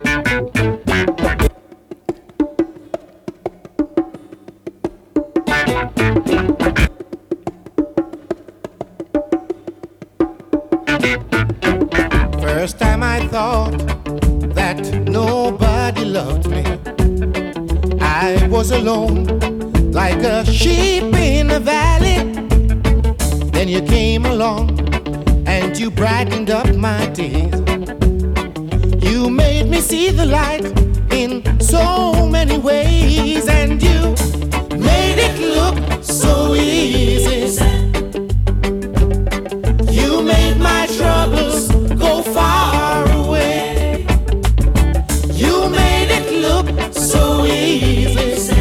First time I thought that nobody loved me. I was alone, like a sheep in a valley. Then you came along and you brightened up my days. You made me see the light in so many ways, and you made it look so easy. You made my troubles go far away. You made it look so easy.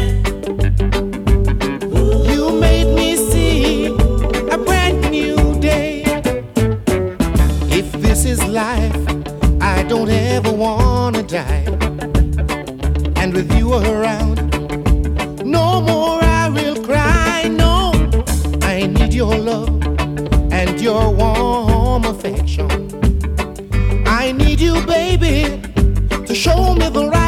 You made me see a brand new day. If this is life, I don't ever wanna die. And with you around, no more I will cry. No, I need your love and your warm affection. I need you, baby, to show me the right